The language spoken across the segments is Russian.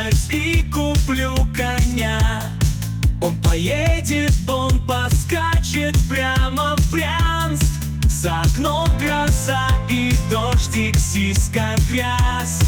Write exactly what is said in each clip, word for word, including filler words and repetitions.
вальс и куплю коня. Он поедет, он поскачет прямо в Брянск. За окном гроза и дождик, сиська грязь.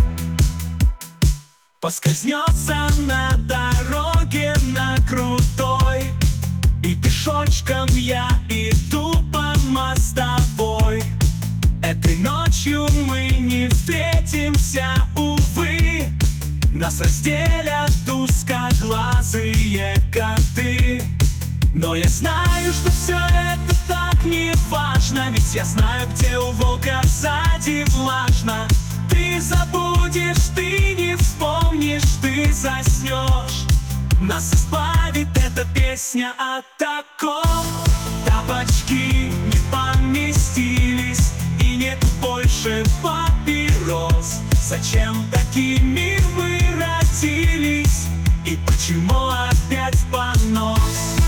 Поскользнется на дороге на крутой, и пешочком я иду по мостовой. Этой ночью мы не встретимся, увы. Нас разделят узкоглазые коты. Но я знаю, что все это так не важно, ведь я знаю, где у волка сзади влажно. Ты забудешь, ты не вспомнишь, ты заснешь. Нас избавит эта песня от таков. Тапочки не поместились, и нет больше папирос. Зачем такими мы родились, и почему опять понос?